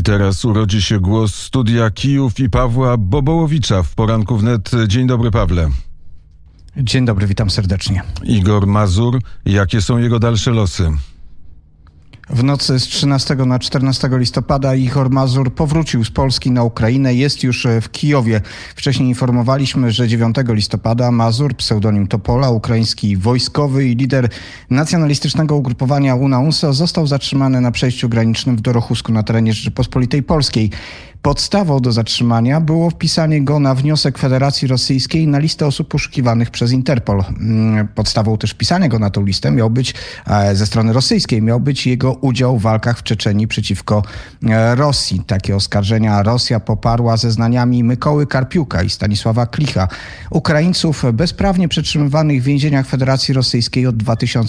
Teraz urodzi się głos Studia Kijów i Pawła Bobołowicza w Poranku Wnet. Dzień dobry, Pawle. Dzień dobry, witam serdecznie. Igor Mazur, jakie są jego dalsze losy? W nocy z 13 na 14 listopada Igor Mazur powrócił z Polski na Ukrainę. Jest już w Kijowie. Wcześniej informowaliśmy, że 9 listopada Mazur, pseudonim Topola, ukraiński wojskowy i lider nacjonalistycznego ugrupowania UNA-UNSO, został zatrzymany na przejściu granicznym w Dorochusku na terenie Rzeczypospolitej Polskiej. Podstawą do zatrzymania było wpisanie go na wniosek Federacji Rosyjskiej na listę osób poszukiwanych przez Interpol. Podstawą też wpisania go na tę listę miał być, ze strony rosyjskiej, miał być jego udział w walkach w Czeczenii przeciwko Rosji. Takie oskarżenia Rosja poparła zeznaniami Mykoły Karpiuka i Stanisława Klicha, Ukraińców bezprawnie przetrzymywanych w więzieniach Federacji Rosyjskiej od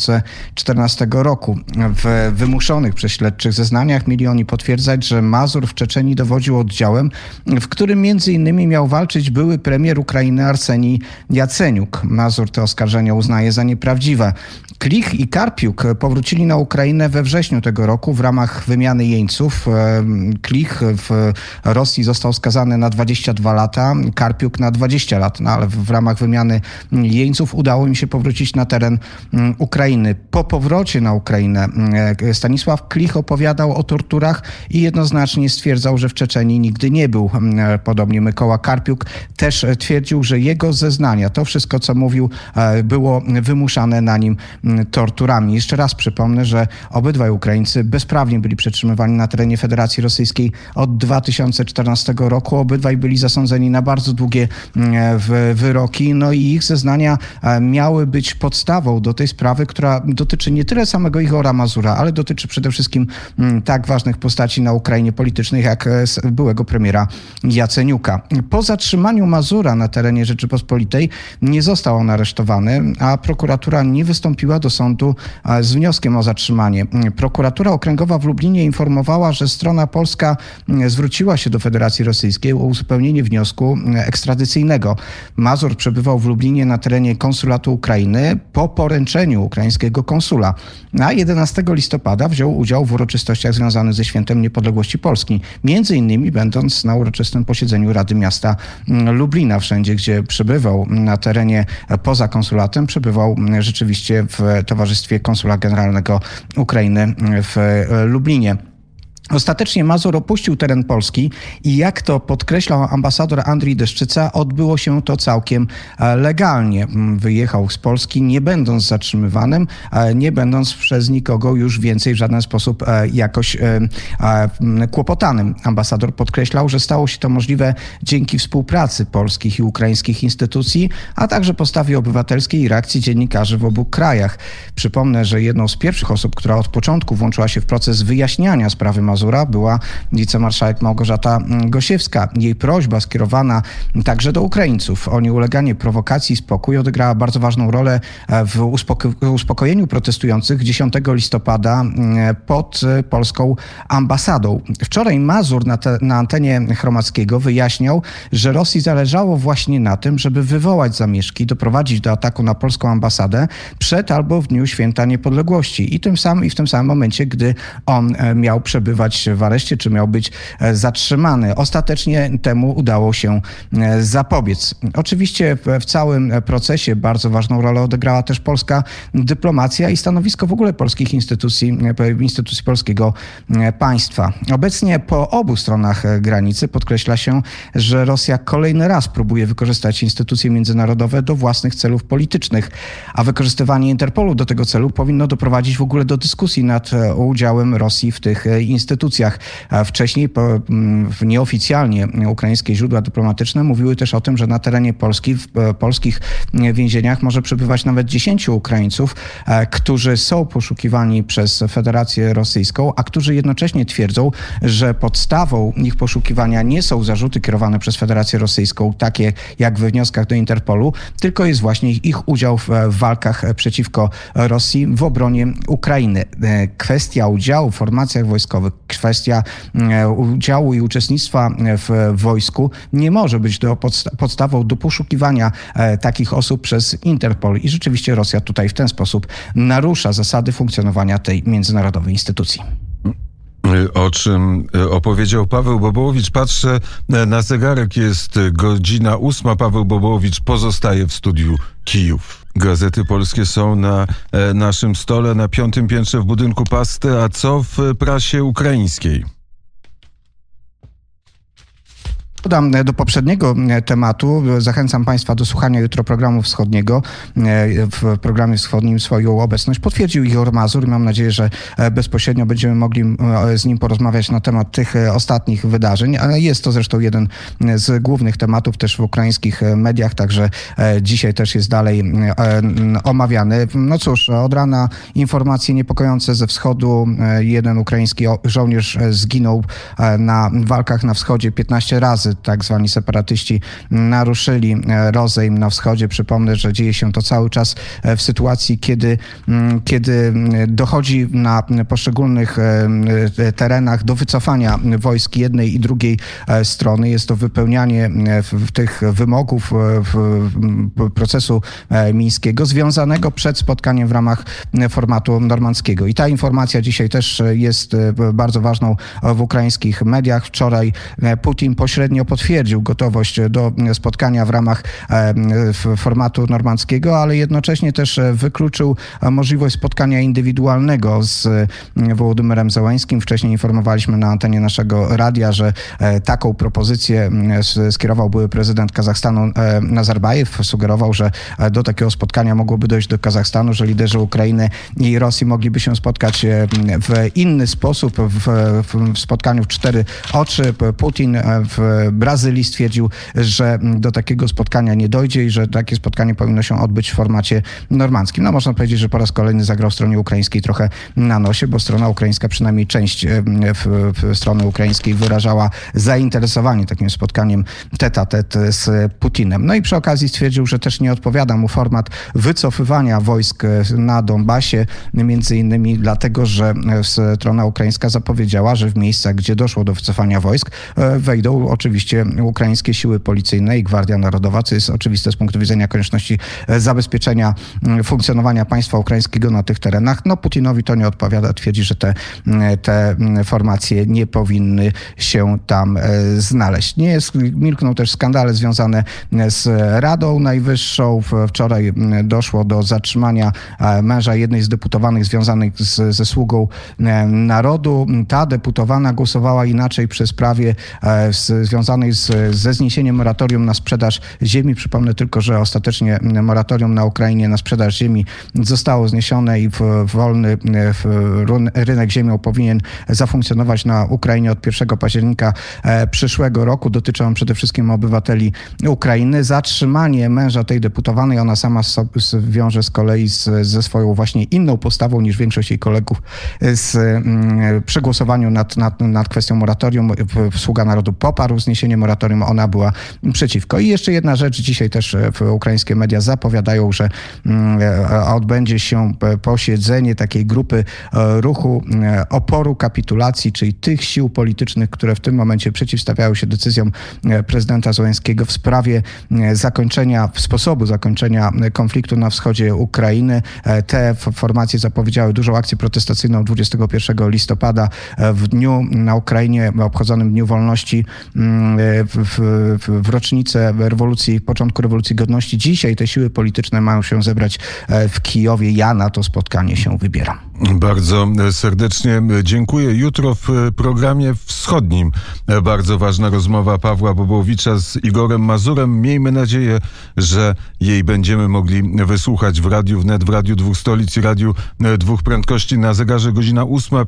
2014 roku. W wymuszonych przez śledczych zeznaniach mieli oni potwierdzać, że Mazur w Czeczenii dowodził oddziałem, w którym między innymi miał walczyć były premier Ukrainy Arsenij Jaceniuk. Mazur te oskarżenia uznaje za nieprawdziwe. Klich i Karpiuk powrócili na Ukrainę we wrześniu tego roku w ramach wymiany jeńców. Klich w Rosji został skazany na 22 lata, Karpiuk na 20 lat, ale w ramach wymiany jeńców udało im się powrócić na teren Ukrainy. Po powrocie na Ukrainę Stanisław Klich opowiadał o torturach i jednoznacznie stwierdzał, że w Czeczenii nigdy nie był. Podobnie Mykoła Karpiuk też twierdził, że jego zeznania, to wszystko co mówił, było wymuszane na nim torturami. Jeszcze raz przypomnę, że obydwaj Ukraińcy bezprawnie byli przetrzymywani na terenie Federacji Rosyjskiej od 2014 roku. Obydwaj byli zasądzeni na bardzo długie wyroki. No i ich zeznania miały być podstawą do tej sprawy, która dotyczy nie tyle samego Igora Mazura, ale dotyczy przede wszystkim tak ważnych postaci na Ukrainie politycznych, jak byłego premiera Jaceniuka. Po zatrzymaniu Mazura na terenie Rzeczypospolitej nie został on aresztowany, a prokuratura nie wystąpiła do sądu z wnioskiem o zatrzymanie. Prokuratura Okręgowa w Lublinie informowała, że strona polska zwróciła się do Federacji Rosyjskiej o uzupełnienie wniosku ekstradycyjnego. Mazur przebywał w Lublinie na terenie konsulatu Ukrainy po poręczeniu ukraińskiego konsula. A 11 listopada wziął udział w uroczystościach związanych ze Świętem Niepodległości Polski. Między innymi będąc na uroczystym posiedzeniu Rady Miasta Lublina. Wszędzie, gdzie przebywał na terenie poza konsulatem, przebywał rzeczywiście w towarzystwie konsula generalnego Ukrainy w Lublinie. Ostatecznie Mazur opuścił teren Polski i jak to podkreślał ambasador Andrii Deszczyca, odbyło się to całkiem legalnie. Wyjechał z Polski, nie będąc zatrzymywanym, nie będąc przez nikogo już więcej w żaden sposób jakoś kłopotanym. Ambasador podkreślał, że stało się to możliwe dzięki współpracy polskich i ukraińskich instytucji, a także postawie obywatelskiej i reakcji dziennikarzy w obu krajach. Przypomnę, że jedną z pierwszych osób, która od początku włączyła się w proces wyjaśniania sprawy Mazura, była wicemarszałek Małgorzata Gosiewska. Jej prośba skierowana także do Ukraińców o nieuleganie prowokacji i spokój odegrała bardzo ważną rolę w uspokojeniu protestujących 10 listopada pod polską ambasadą. Wczoraj Mazur na antenie Chromackiego wyjaśniał, że Rosji zależało właśnie na tym, żeby wywołać zamieszki, doprowadzić do ataku na polską ambasadę przed albo w dniu Święta Niepodległości i w tym samym momencie, gdy on miał przebywać w areszcie, czy miał być zatrzymany. Ostatecznie temu udało się zapobiec. Oczywiście w całym procesie bardzo ważną rolę odegrała też polska dyplomacja i stanowisko w ogóle polskich instytucji polskiego państwa. Obecnie po obu stronach granicy podkreśla się, że Rosja kolejny raz próbuje wykorzystać instytucje międzynarodowe do własnych celów politycznych, a wykorzystywanie Interpolu do tego celu powinno doprowadzić w ogóle do dyskusji nad udziałem Rosji w tych instytucjach. Wcześniej nieoficjalnie ukraińskie źródła dyplomatyczne mówiły też o tym, że na terenie Polski, w polskich więzieniach może przebywać nawet 10 Ukraińców, którzy są poszukiwani przez Federację Rosyjską, a którzy jednocześnie twierdzą, że podstawą ich poszukiwania nie są zarzuty kierowane przez Federację Rosyjską, takie jak we wnioskach do Interpolu, tylko jest właśnie ich udział w walkach przeciwko Rosji w obronie Ukrainy. Kwestia udziału w formacjach wojskowych, kwestia udziału i uczestnictwa w wojsku nie może być podstawą do poszukiwania takich osób przez Interpol. I rzeczywiście Rosja tutaj w ten sposób narusza zasady funkcjonowania tej międzynarodowej instytucji. O czym opowiedział Paweł Bobołowicz. Patrzę na zegarek, jest godzina 8. Paweł Bobołowicz pozostaje w studiu Kijów. Gazety polskie są na naszym stole na 5. piętrze w budynku Pasty. A co w prasie ukraińskiej? Dodam do poprzedniego tematu. Zachęcam Państwa do słuchania jutro programu wschodniego. W programie wschodnim swoją obecność potwierdził Igor Mazur. Mam nadzieję, że bezpośrednio będziemy mogli z nim porozmawiać na temat tych ostatnich wydarzeń. Ale jest to zresztą jeden z głównych tematów też w ukraińskich mediach, także dzisiaj też jest dalej omawiany. No cóż, od rana informacje niepokojące ze wschodu. Jeden ukraiński żołnierz zginął na walkach na wschodzie 15 razy. Tak zwani separatyści naruszyli rozejm na wschodzie. Przypomnę, że dzieje się to cały czas w sytuacji, kiedy dochodzi na poszczególnych terenach do wycofania wojsk jednej i drugiej strony. Jest to wypełnianie tych wymogów procesu mińskiego związanego przed spotkaniem w ramach formatu normandzkiego. I ta informacja dzisiaj też jest bardzo ważną w ukraińskich mediach. Wczoraj Putin pośrednio potwierdził gotowość do spotkania w ramach formatu normandzkiego, ale jednocześnie też wykluczył możliwość spotkania indywidualnego z Wołodymyrem Zełenskim. Wcześniej informowaliśmy na antenie naszego radia, że taką propozycję skierował były prezydent Kazachstanu Nazarbajew. Sugerował, że do takiego spotkania mogłoby dojść do Kazachstanu, że liderzy Ukrainy i Rosji mogliby się spotkać w inny sposób, w spotkaniu w 4 oczy. Putin w Brazylii stwierdził, że do takiego spotkania nie dojdzie i że takie spotkanie powinno się odbyć w formacie normandzkim. No można powiedzieć, że po raz kolejny zagrał stronie ukraińskiej trochę na nosie, bo strona ukraińska, przynajmniej część strony ukraińskiej wyrażała zainteresowanie takim spotkaniem tête-à-tête z Putinem. No i przy okazji stwierdził, że też nie odpowiada mu format wycofywania wojsk na Donbasie, między innymi dlatego, że strona ukraińska zapowiedziała, że w miejscach, gdzie doszło do wycofania wojsk, wejdą oczywiście ukraińskie siły policyjne i Gwardia Narodowa, co jest oczywiste z punktu widzenia konieczności zabezpieczenia funkcjonowania państwa ukraińskiego na tych terenach. No Putinowi to nie odpowiada. Twierdzi, że te formacje nie powinny się tam znaleźć. Milkną też skandale związane z Radą Najwyższą. Wczoraj doszło do zatrzymania męża jednej z deputowanych związanych ze sługą narodu. Ta deputowana głosowała inaczej przy sprawie związanej ze zniesieniem moratorium na sprzedaż ziemi. Przypomnę tylko, że ostatecznie moratorium na Ukrainie na sprzedaż ziemi zostało zniesione i wolny rynek ziemią powinien zafunkcjonować na Ukrainie od 1 października przyszłego roku. Dotyczy on przede wszystkim obywateli Ukrainy. Zatrzymanie męża tej deputowanej, ona sama wiąże z kolei ze swoją właśnie inną postawą niż większość jej kolegów przy głosowaniu nad kwestią moratorium. Sługa Narodu poparł zniesienie moratorium, ona była przeciwko. I jeszcze jedna rzecz, dzisiaj też ukraińskie media zapowiadają, że odbędzie się posiedzenie takiej grupy ruchu oporu kapitulacji, czyli tych sił politycznych, które w tym momencie przeciwstawiały się decyzjom prezydenta Zełenskiego w sprawie sposobu zakończenia konfliktu na wschodzie Ukrainy. Te formacje zapowiedziały dużą akcję protestacyjną 21 listopada w dniu na Ukrainie, obchodzonym Dniu Wolności, w rocznicę początku rewolucji godności. Dzisiaj te siły polityczne mają się zebrać w Kijowie. Ja na to spotkanie się wybieram. Bardzo serdecznie dziękuję. Jutro w programie wschodnim bardzo ważna rozmowa Pawła Bobołowicza z Igorem Mazurem. Miejmy nadzieję, że jej będziemy mogli wysłuchać w Radiu Wnet, w Radiu Dwóch Stolic i Radiu Dwóch Prędkości. Na zegarze godzina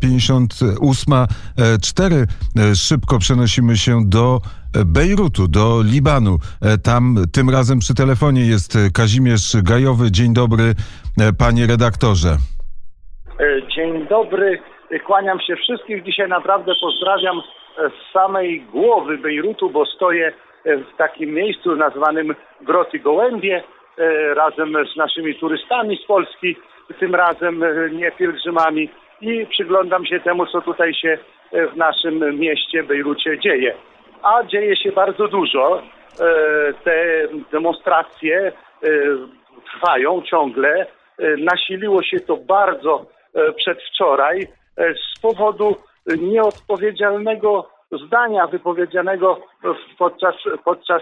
8:58. Szybko przenosimy się do Bejrutu, do Libanu. Tam tym razem przy telefonie jest Kazimierz Gajowy. Dzień dobry, panie redaktorze. Dzień dobry, kłaniam się wszystkich. Dzisiaj naprawdę pozdrawiam z samej głowy Bejrutu, bo stoję w takim miejscu nazwanym Groty Gołębie razem z naszymi turystami z Polski, tym razem nie pielgrzymami, i przyglądam się temu, co tutaj się w naszym mieście Bejrucie dzieje. A dzieje się bardzo dużo. Te demonstracje trwają ciągle. Nasiliło się to bardzo przedwczoraj z powodu nieodpowiedzialnego zdania wypowiedzianego podczas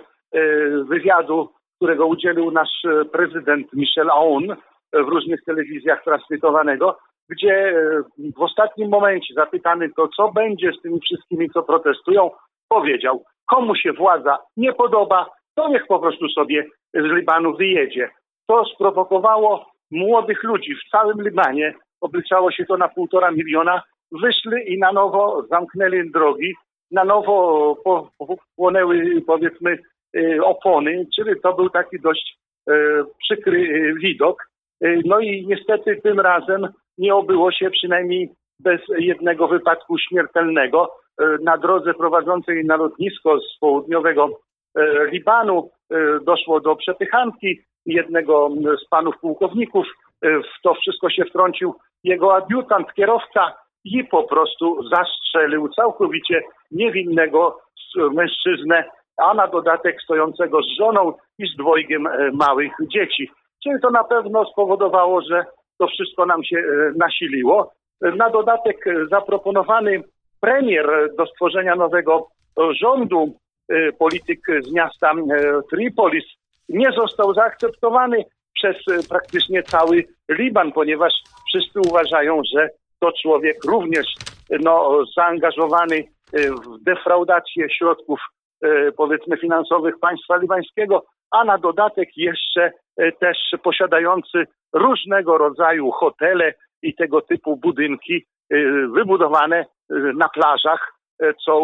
wywiadu, którego udzielił nasz prezydent Michel Aoun w różnych telewizjach transmitowanego, gdzie w ostatnim momencie zapytany to, co będzie z tymi wszystkimi, co protestują, powiedział, komu się władza nie podoba, to niech po prostu sobie z Libanu wyjedzie. To sprowokowało młodych ludzi w całym Libanie, obliczało się to na 1,5 miliona, wyszli i na nowo zamknęli drogi, na nowo płonęły, powiedzmy, opony, czyli to był taki dość przykry widok. No i niestety tym razem nie obyło się przynajmniej bez jednego wypadku śmiertelnego. Na drodze prowadzącej na lotnisko z południowego Libanu doszło do przepychanki jednego z panów pułkowników. W to wszystko się wtrącił jego adiutant, kierowca i po prostu zastrzelił całkowicie niewinnego mężczyznę, a na dodatek stojącego z żoną i z 2 małych dzieci. Czyli to na pewno spowodowało, że to wszystko nam się nasiliło. Na dodatek zaproponowany premier do stworzenia nowego rządu, polityk z miasta Tripolis, nie został zaakceptowany przez praktycznie cały Liban, ponieważ wszyscy uważają, że to człowiek również zaangażowany w defraudację środków, powiedzmy, finansowych państwa libańskiego, a na dodatek jeszcze też posiadający różnego rodzaju hotele i tego typu budynki wybudowane na plażach, co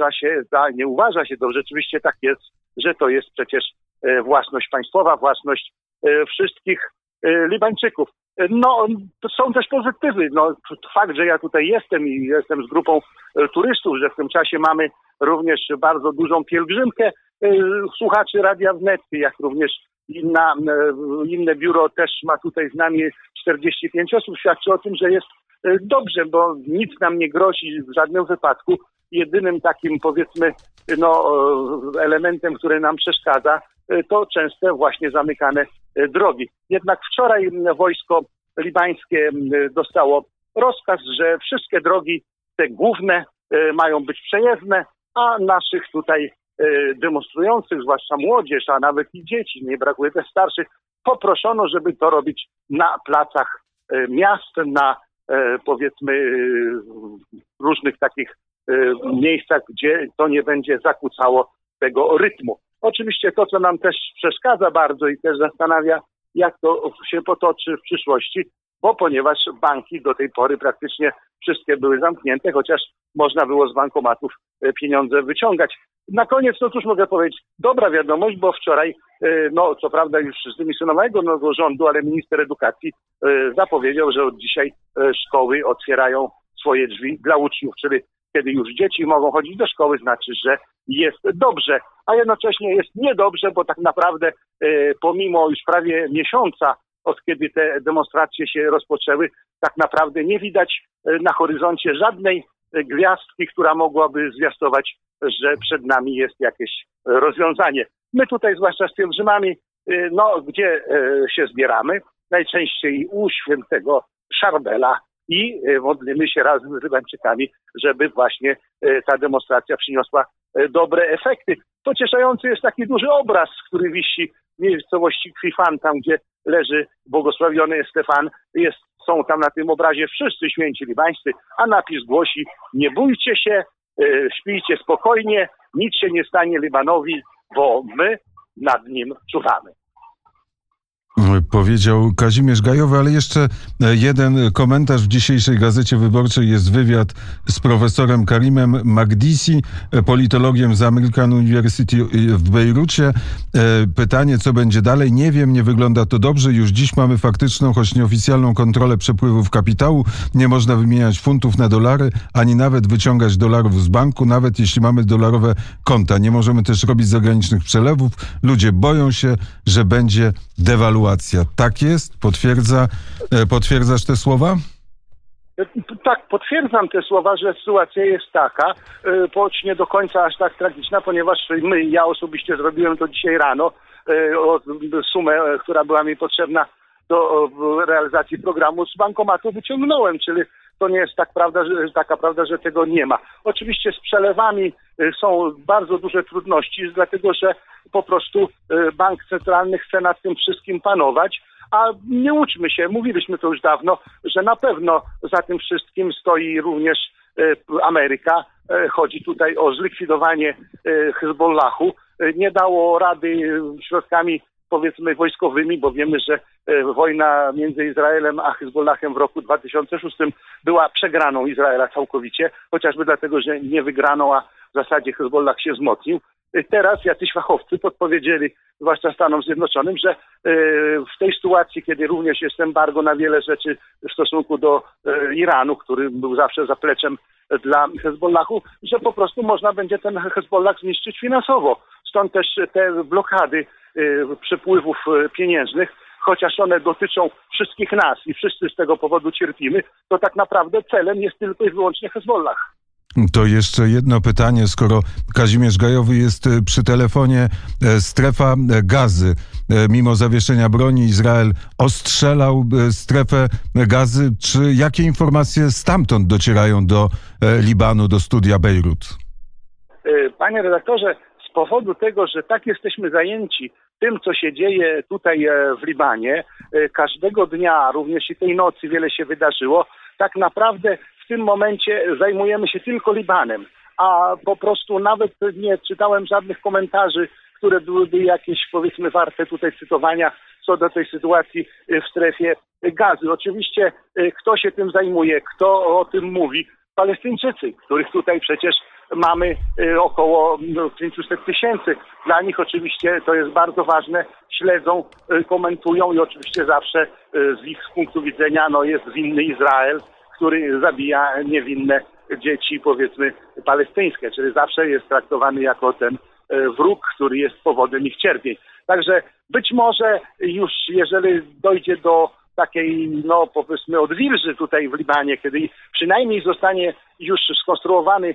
nie uważa się, to rzeczywiście tak jest, że to jest przecież własność państwowa, własność wszystkich Libańczyków. No, są też pozytywy. No, fakt, że ja tutaj jestem i jestem z grupą turystów, że w tym czasie mamy również bardzo dużą pielgrzymkę słuchaczy Radia Wnet, jak również inne biuro też ma tutaj z nami 45 osób, świadczy o tym, że jest dobrze, bo nic nam nie grozi w żadnym wypadku. Jedynym takim, powiedzmy, elementem, który nam przeszkadza, to częste właśnie zamykane drogi. Jednak wczoraj wojsko libańskie dostało rozkaz, że wszystkie drogi te główne mają być przejezdne, a naszych tutaj demonstrujących, zwłaszcza młodzież, a nawet i dzieci, nie brakuje też starszych, poproszono, żeby to robić na placach miast, na powiedzmy różnych takich miejscach, gdzie to nie będzie zakłócało tego rytmu. Oczywiście to, co nam też przeszkadza bardzo i też zastanawia, jak to się potoczy w przyszłości, bo ponieważ banki do tej pory praktycznie wszystkie były zamknięte, chociaż można było z bankomatów pieniądze wyciągać. Na koniec, cóż mogę powiedzieć, dobra wiadomość, bo wczoraj, co prawda już zdymisjonowanego nowego rządu, ale minister edukacji zapowiedział, że od dzisiaj szkoły otwierają swoje drzwi dla uczniów, czyli kiedy już dzieci mogą chodzić do szkoły, znaczy, że jest dobrze, a jednocześnie jest niedobrze, bo tak naprawdę pomimo już prawie miesiąca, od kiedy te demonstracje się rozpoczęły, tak naprawdę nie widać na horyzoncie żadnej gwiazdki, która mogłaby zwiastować, że przed nami jest jakieś rozwiązanie. My tutaj, zwłaszcza z pielgrzymami, gdzie się zbieramy? Najczęściej u świętego Szarbela i modlimy się razem z Libańczykami, żeby właśnie ta demonstracja przyniosła dobre efekty. Pocieszający jest taki duży obraz, który wisi w miejscowości Kwifan, tam gdzie leży błogosławiony Stefan. Są tam na tym obrazie wszyscy święci libańscy, a napis głosi: nie bójcie się, śpijcie spokojnie, nic się nie stanie Libanowi, bo my nad nim czuwamy. Powiedział Kazimierz Gajowy, ale jeszcze jeden komentarz. W dzisiejszej Gazecie Wyborczej jest wywiad z profesorem Karimem Magdisi, politologiem z American University w Bejrucie. Pytanie, co będzie dalej? Nie wiem, nie wygląda to dobrze. Już dziś mamy faktyczną, choć nieoficjalną kontrolę przepływów kapitału. Nie można wymieniać funtów na dolary, ani nawet wyciągać dolarów z banku, nawet jeśli mamy dolarowe konta. Nie możemy też robić zagranicznych przelewów. Ludzie boją się, że będzie dewaluacja. Tak jest? Potwierdzasz te słowa? Tak, potwierdzam te słowa, że sytuacja jest taka, choć nie do końca aż tak tragiczna, ponieważ ja osobiście zrobiłem to dzisiaj rano, sumę, która była mi potrzebna do realizacji programu z bankomatu wyciągnąłem, czyli to nie jest taka prawda, że tego nie ma. Oczywiście z przelewami są bardzo duże trudności, dlatego że po prostu bank centralny chce nad tym wszystkim panować, a nie łudźmy się, mówiliśmy to już dawno, że na pewno za tym wszystkim stoi również Ameryka. Chodzi tutaj o zlikwidowanie Hezbollahu. Nie dało rady środkami, powiedzmy, wojskowymi, bo wiemy, że wojna między Izraelem a Hezbollahem w roku 2006 była przegraną Izraela całkowicie, chociażby dlatego, że nie wygrano, a w zasadzie Hezbollah się wzmocnił. Teraz jacyś fachowcy podpowiedzieli, zwłaszcza Stanom Zjednoczonym, że w tej sytuacji, kiedy również jest embargo na wiele rzeczy w stosunku do Iranu, który był zawsze zapleczem dla Hezbollahu, że po prostu można będzie ten Hezbollah zniszczyć finansowo. Stąd też te blokady przepływów pieniężnych, chociaż one dotyczą wszystkich nas i wszyscy z tego powodu cierpimy, to tak naprawdę celem jest tylko i wyłącznie Hezbollah. To jeszcze jedno pytanie, skoro Kazimierz Gajowy jest przy telefonie. Strefa Gazy. Mimo zawieszenia broni Izrael ostrzelał strefę Gazy. Czy jakie informacje stamtąd docierają do Libanu, do studia Bejrut? Panie redaktorze, z powodu tego, że tak jesteśmy zajęci tym, co się dzieje tutaj w Libanie, każdego dnia, również i tej nocy wiele się wydarzyło, tak naprawdę w tym momencie zajmujemy się tylko Libanem, a po prostu nawet nie czytałem żadnych komentarzy, które byłyby jakieś, powiedzmy, warte tutaj cytowania co do tej sytuacji w strefie Gazy. Oczywiście kto się tym zajmuje, kto o tym mówi? Palestyńczycy, których tutaj przecież mamy około 500 tysięcy. Dla nich oczywiście to jest bardzo ważne, śledzą, komentują i oczywiście zawsze z ich punktu widzenia jest winny Izrael, który zabija niewinne dzieci, powiedzmy, palestyńskie, czyli zawsze jest traktowany jako ten wróg, który jest powodem ich cierpień. Także być może już jeżeli dojdzie do takiej, powiedzmy, odwilży tutaj w Libanie, kiedy przynajmniej zostanie już skonstruowany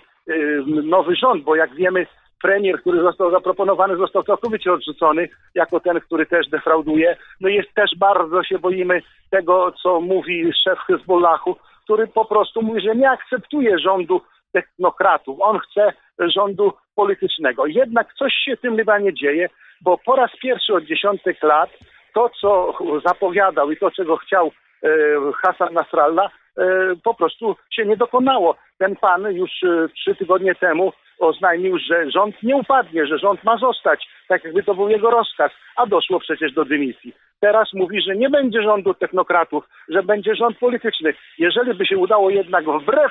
nowy rząd, bo jak wiemy, premier, który został zaproponowany, został całkowicie odrzucony jako ten, który też defrauduje. Jest też, bardzo się boimy tego, co mówi szef Hezbollahu, który po prostu mówi, że nie akceptuje rządu technokratów. On chce rządu politycznego. Jednak coś się w tym Libanie dzieje, bo po raz pierwszy od dziesiątek lat to, co zapowiadał i to, czego chciał Hassan Nasrallah, po prostu się nie dokonało. Ten pan już 3 tygodnie temu oznajmił, że rząd nie upadnie, że rząd ma zostać, tak jakby to był jego rozkaz, a doszło przecież do dymisji. Teraz mówi, że nie będzie rządu technokratów, że będzie rząd polityczny. Jeżeli by się udało jednak wbrew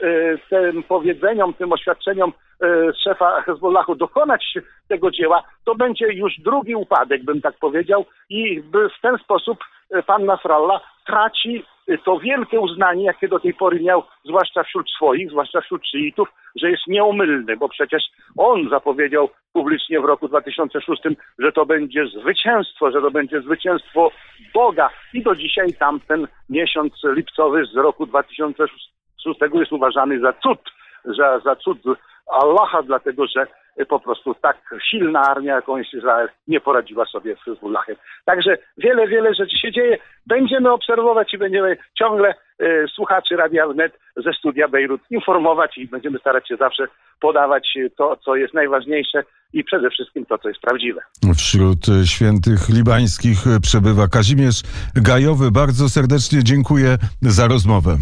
tym powiedzeniom, tym oświadczeniom szefa Hezbollahu dokonać tego dzieła, to będzie już drugi upadek, bym tak powiedział, i w ten sposób pan Nasrallah traci to wielkie uznanie, jakie do tej pory miał, zwłaszcza wśród swoich, zwłaszcza wśród szyitów, że jest nieomylny, bo przecież on zapowiedział publicznie w roku 2006, że to będzie zwycięstwo, że to będzie zwycięstwo Boga. I do dzisiaj tamten miesiąc lipcowy z roku 2006 jest uważany za cud, za cud Allaha, dlatego że po prostu tak silna armia, jaką jest Izrael, nie poradziła sobie z Hezbollahem. Także wiele rzeczy się dzieje. Będziemy obserwować i będziemy ciągle słuchaczy Radia Wnet ze studia Bejrut informować i będziemy starać się zawsze podawać to, co jest najważniejsze i przede wszystkim to, co jest prawdziwe. Wśród świętych libańskich przebywa Kazimierz Gajowy. Bardzo serdecznie dziękuję za rozmowę.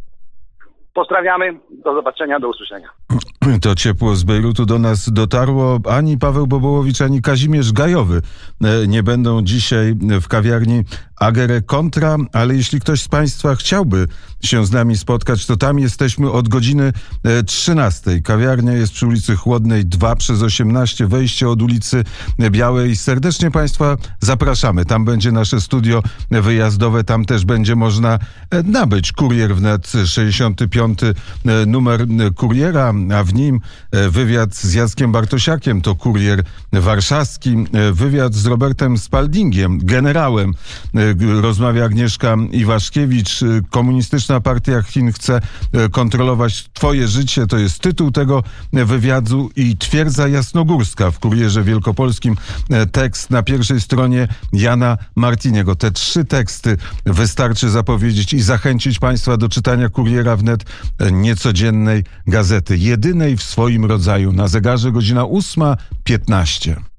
Pozdrawiamy, do zobaczenia, do usłyszenia. To ciepło z Bejrutu do nas dotarło. Ani Paweł Bobołowicz, ani Kazimierz Gajowy nie będą dzisiaj w kawiarni Agere Contra, ale jeśli ktoś z Państwa chciałby się z nami spotkać, to tam jesteśmy od godziny 13. Kawiarnia jest przy ulicy Chłodnej 2/18, wejście od ulicy Białej. Serdecznie Państwa zapraszamy. Tam będzie nasze studio wyjazdowe, tam też będzie można nabyć Kurier Wnet, 65. numer Kuriera, a w nim wywiad z Jackiem Bartosiakiem, to Kurier Warszawski, wywiad z Robertem Spaldingiem, generałem, rozmawia Agnieszka Iwaszkiewicz. Komunistyczna Partia Chin chce kontrolować twoje życie. To jest tytuł tego wywiadu i twierdza jasnogórska w Kurierze Wielkopolskim. Tekst na pierwszej stronie Jana Martiniego. Te 3 teksty wystarczy zapowiedzieć i zachęcić państwa do czytania Kuriera Wnet, niecodziennej gazety, jedynej w swoim rodzaju. Na zegarze godzina 8:15.